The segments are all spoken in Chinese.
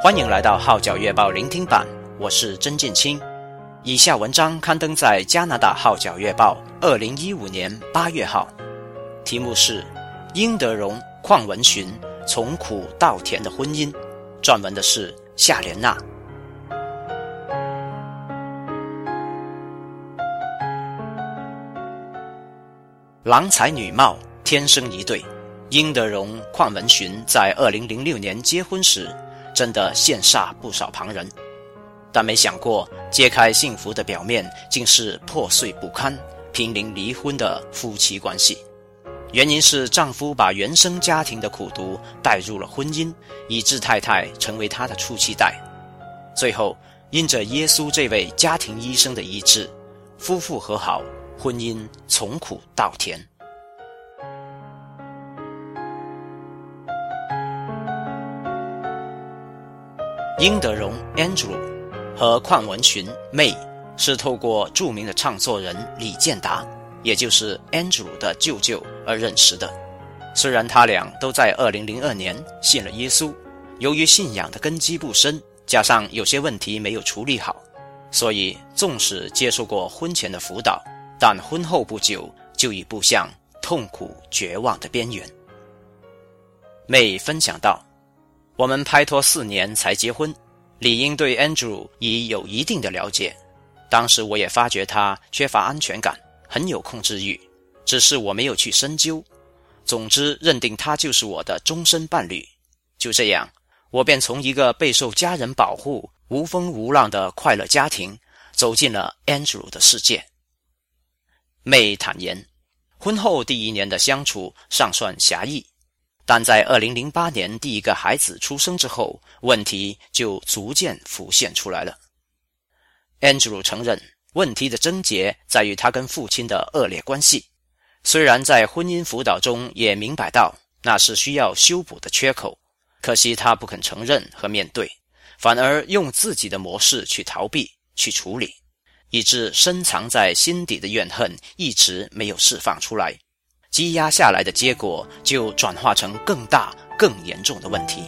欢迎来到号角月报聆听版，我是曾建清。以下文章刊登在加拿大号角月报2015年8月号，题目是英德容邝文寻从苦到甜的婚姻，撰文的是夏莲娜。郎才女貌，天生一对。英德容邝文寻在2006年结婚时，真的羡煞不少旁人，但没想过揭开幸福的表面，竟是破碎不堪、濒临离婚的夫妻关系。原因是丈夫把原生家庭的苦毒带入了婚姻，以致太太成为他的出气袋。最后因着耶稣这位家庭医生的医治，夫妇和好，婚姻从苦到甜。英德容 Andrew 和邝文寻 May 是透过著名的唱作人李健达，也就是 Andrew 的舅舅而认识的。虽然他俩都在2002年信了耶稣，由于信仰的根基不深，加上有些问题没有处理好，所以纵使接受过婚前的辅导，但婚后不久就已步向痛苦绝望的边缘。May 分享道，我们拍拖4年才结婚，理应对 Andrew 已有一定的了解。当时我也发觉他缺乏安全感，很有控制欲，只是我没有去深究。总之认定他就是我的终身伴侣。就这样，我便从一个备受家人保护、无风无浪的快乐家庭，走进了 Andrew 的世界。May 坦言，婚后第1年的相处尚算狭义，但在2008年第一个孩子出生之后，问题就逐渐浮现出来了。Andrew 承认，问题的症结在于他跟父亲的恶劣关系。虽然在婚姻辅导中也明白到那是需要修补的缺口，可惜他不肯承认和面对，反而用自己的模式去逃避、去处理，以致深藏在心底的怨恨一直没有释放出来。积压下来的结果就转化成更大更严重的问题。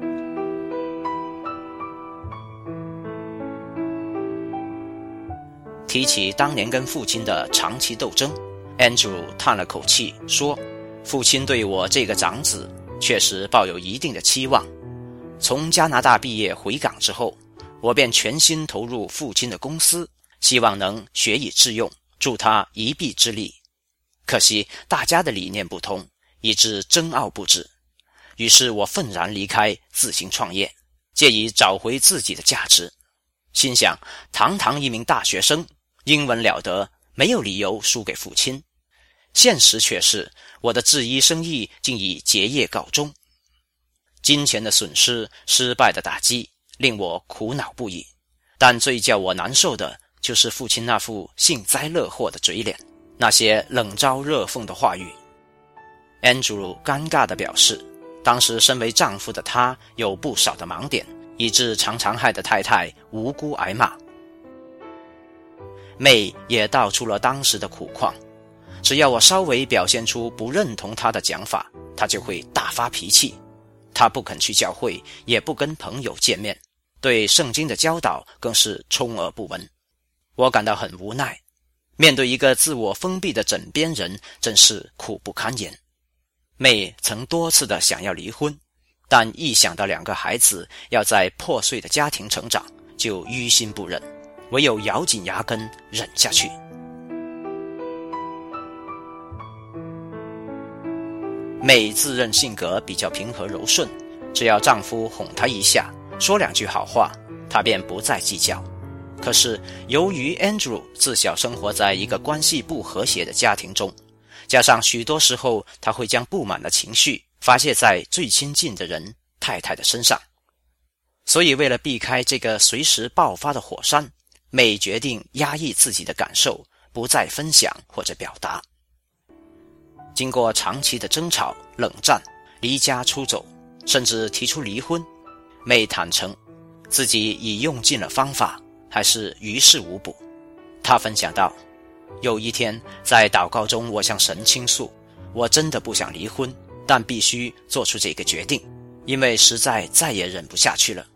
提起当年跟父亲的长期斗争， Andrew 叹了口气说，父亲对我这个长子确实抱有一定的期望。从加拿大毕业回港之后，我便全心投入父亲的公司，希望能学以致用，助他一臂之力。可惜大家的理念不同，以致争拗不止。于是我愤然离开，自行创业，借以找回自己的价值。心想，堂堂一名大学生，英文了得，没有理由输给父亲。现实却是，我的制衣生意竟以结业告终。金钱的损失、失败的打击，令我苦恼不已。但最叫我难受的，就是父亲那副幸灾乐祸的嘴脸，那些冷嘲热讽的话语。Andrew 尴尬地表示，当时身为丈夫的他有不少的盲点，以致常常害得太太无辜挨骂。May 也道出了当时的苦况，只要我稍微表现出不认同他的讲法，他就会大发脾气。他不肯去教会，也不跟朋友见面，对圣经的教导更是充耳不闻。我感到很无奈，面对一个自我封闭的枕边人，真是苦不堪言。May 曾多次的想要离婚，但一想到2个孩子要在破碎的家庭成长，就于心不忍，唯有咬紧牙根忍下去。May 自认性格比较平和柔顺，只要丈夫哄她一下，说2句好话，她便不再计较。可是由于 Andrew 自小生活在一个关系不和谐的家庭中，加上许多时候他会将不满的情绪发泄在最亲近的人太太的身上，所以为了避开这个随时爆发的火山， May 决定压抑自己的感受，不再分享或者表达。经过长期的争吵、冷战、离家出走，甚至提出离婚， May 坦诚自己已用尽了方法，还是于事无补。她分享道，有一天在祷告中，我向神倾诉，我真的不想离婚，但必须做出这个决定，因为实在再也忍不下去了。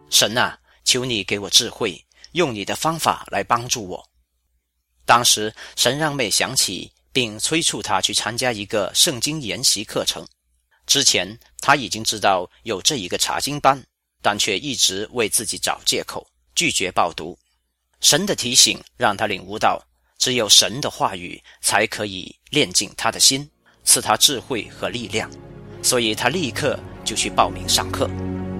神啊，求你给我智慧，用你的方法来帮助我。当时神让妹想起并催促她去参加一个圣经研习课程。之前她已经知道有这一个查经班，但却一直为自己找借口，拒绝报读。神的提醒让她领悟到，只有神的话语才可以炼净她的心，赐她智慧和力量，所以她立刻就去报名上课。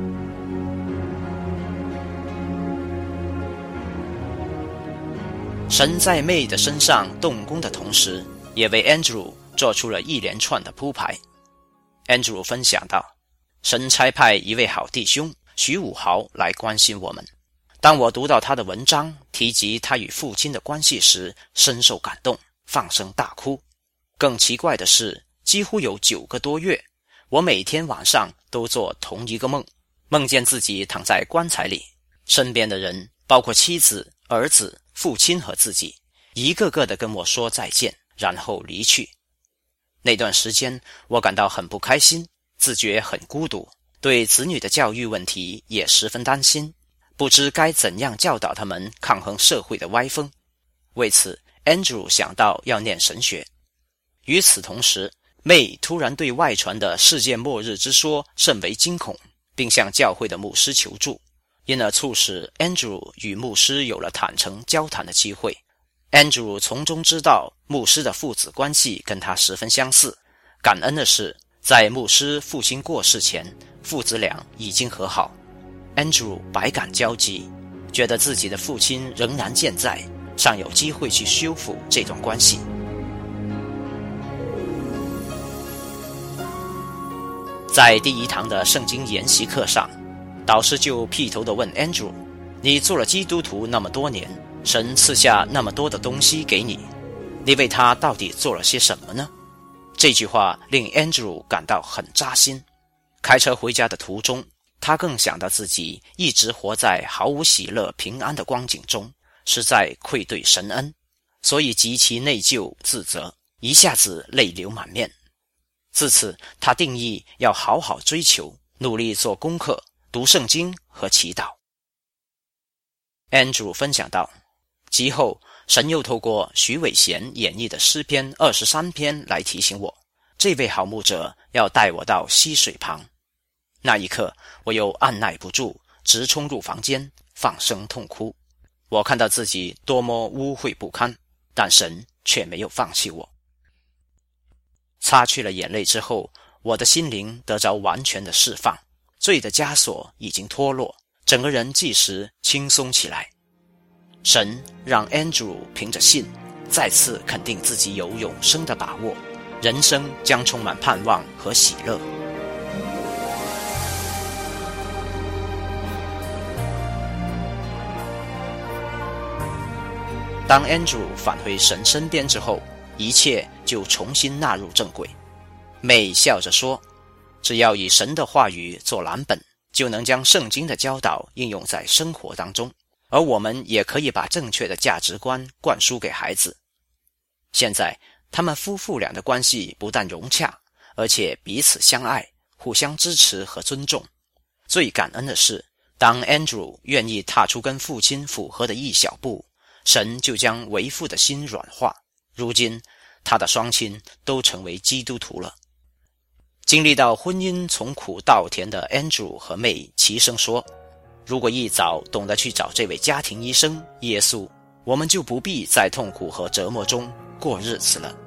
神在妹的身上动工的同时，也为 Andrew 做出了一连串的铺排。Andrew 分享道，神差派一位好弟兄徐武豪来关心我们。当我读到他的文章提及他与父亲的关系时，深受感动，放声大哭。更奇怪的是，几乎有9个多月，我每天晚上都做同一个梦，梦见自己躺在棺材里，身边的人包括妻子、儿子、父亲和自己，一个个的跟我说再见，然后离去。那段时间我感到很不开心，自觉很孤独，对子女的教育问题也十分担心，不知该怎样教导他们抗衡社会的歪风。为此 Andrew 想到要念神学。与此同时，妹突然对外传的世界末日之说甚为惊恐，并向教会的牧师求助，因而促使 Andrew 与牧师有了坦诚交谈的机会。Andrew 从中知道牧师的父子关系跟他十分相似。感恩的是，在牧师父亲过世前，父子俩已经和好。Andrew 百感交集，觉得自己的父亲仍然健在，尚有机会去修复这段关系。在第1堂的圣经研习课上，导师就劈头地问 Andrew， 你做了基督徒那么多年，神赐下那么多的东西给你，你为他到底做了些什么呢？这句话令 Andrew 感到很扎心。开车回家的途中，他更想到自己一直活在毫无喜乐平安的光景中，实在愧对神恩，所以极其内疚自责，一下子泪流满面。自此他定义要好好追求，努力做功课，读圣经和祈祷。Andrew 分享道，其后神又透过徐伟贤演绎的诗篇23篇来提醒我，这位好牧者要带我到溪水旁。那一刻我又按耐不住，直冲入房间，放声痛哭。我看到自己多么污秽不堪，但神却没有放弃我。擦去了眼泪之后，我的心灵得着完全的释放，罪的枷锁已经脱落，整个人即时轻松起来。神让 Andrew 凭着信再次肯定自己有永生的把握，人生将充满盼望和喜乐。当 Andrew 返回神身边之后，一切就重新纳入正轨。妹笑着说，只要以神的话语做蓝本，就能将圣经的教导应用在生活当中，而我们也可以把正确的价值观灌输给孩子。现在他们夫妇俩的关系不但融洽，而且彼此相爱，互相支持和尊重。最感恩的是，当 Andrew 愿意踏出跟父亲符合的一小步，神就将为父的心软化，如今他的双亲都成为基督徒了。经历到婚姻从苦到甜的 Andrew 和妹齐声说，如果一早懂得去找这位家庭医生耶稣，我们就不必在痛苦和折磨中过日子了。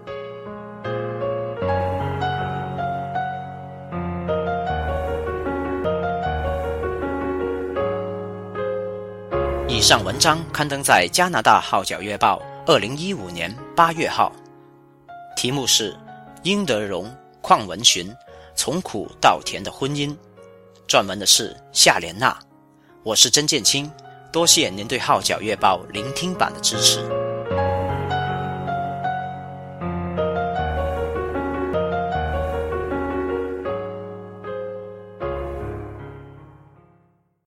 以上文章刊登在加拿大号角月报2015年8月号，题目是殷德荣、邝文群从苦到甜的婚姻，撰文的是夏莲娜。我是甄建清，多谢您对号角月报聆听版的支持。